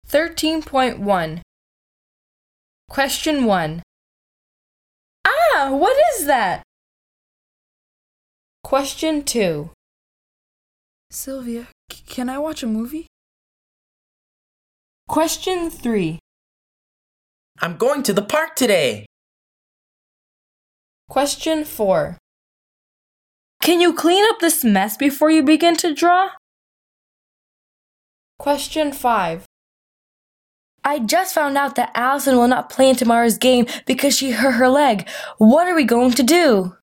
13.1 Question 1. What is that? Question 2. Sylvia, can I watch a movie? Question 3. I'm going to the park today. Question 4. Can you clean up this mess before you begin to draw? Question 5. I just found out that Allison will not play in tomorrow's game because she hurt her leg. What are we going to do?